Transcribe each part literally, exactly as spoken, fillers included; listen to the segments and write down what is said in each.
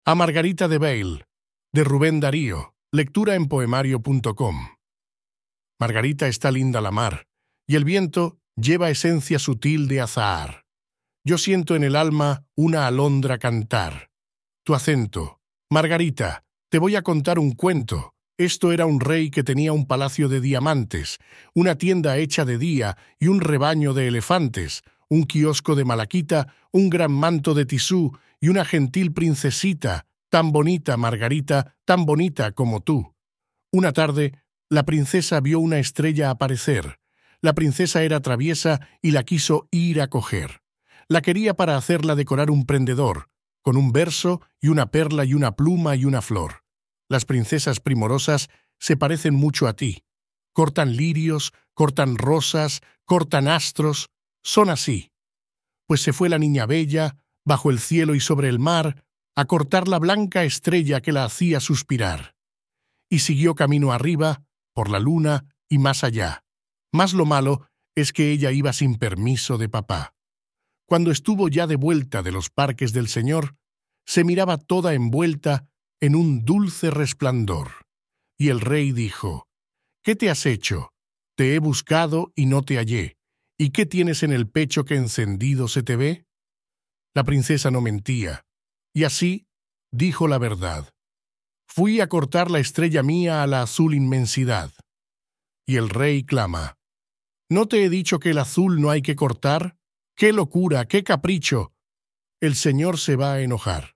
A Margarita de Bail, de Rubén Darío, lectura en poemario punto com. Margarita está linda la mar, y el viento lleva esencia sutil de azahar. Yo siento en el alma una alondra cantar. Tu acento. Margarita, te voy a contar un cuento. Esto era un rey que tenía un palacio de diamantes, una tienda hecha de día y un rebaño de elefantes, un kiosco de malaquita, un gran manto de tisú y una gentil princesita, tan bonita, Margarita, tan bonita como tú. Una tarde, la princesa vio una estrella aparecer. La princesa era traviesa y la quiso ir a coger. La quería para hacerla decorar un prendedor, con un verso y una perla y una pluma y una flor. Las princesas primorosas se parecen mucho a ti. Cortan lirios, cortan rosas, cortan astros. Son así. Pues se fue la niña bella, bajo el cielo y sobre el mar, a cortar la blanca estrella que la hacía suspirar. Y siguió camino arriba, por la luna y más allá. Mas lo malo es que ella iba sin permiso de papá. Cuando estuvo ya de vuelta de los parques del Señor, se miraba toda envuelta en un dulce resplandor. Y el rey dijo: «¿Qué te has hecho? Te he buscado y no te hallé. ¿Y qué tienes en el pecho que encendido se te ve?» La princesa no mentía, y así dijo la verdad. «Fui a cortar la estrella mía a la azul inmensidad». Y el rey clama: «¿No te he dicho que el azul no hay que cortar? ¡Qué locura, qué capricho! El señor se va a enojar».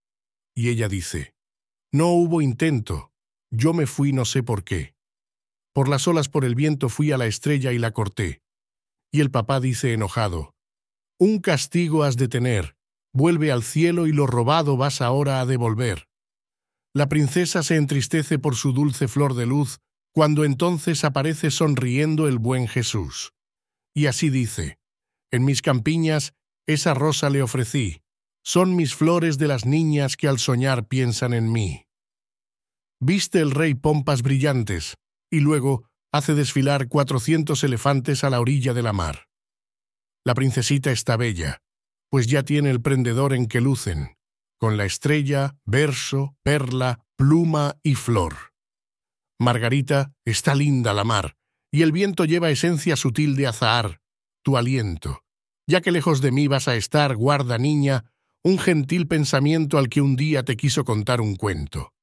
Y ella dice: «No hubo intento, yo me fui no sé por qué. Por las olas, por el viento fui a la estrella y la corté». Y el papá dice enojado: «Un castigo has de tener, vuelve al cielo y lo robado vas ahora a devolver». La princesa se entristece por su dulce flor de luz, cuando entonces aparece sonriendo el buen Jesús. Y así dice: «En mis campiñas esa rosa le ofrecí, son mis flores de las niñas que al soñar piensan en mí». Viste el rey pompas brillantes, y luego hace desfilar cuatrocientos elefantes a la orilla de la mar. La princesita está bella, pues ya tiene el prendedor en que lucen, con la estrella, verso, perla, pluma y flor. Margarita, está linda la mar, y el viento lleva esencia sutil de azahar, tu aliento. Ya que lejos de mí vas a estar, guarda niña, un gentil pensamiento al que un día te quiso contar un cuento.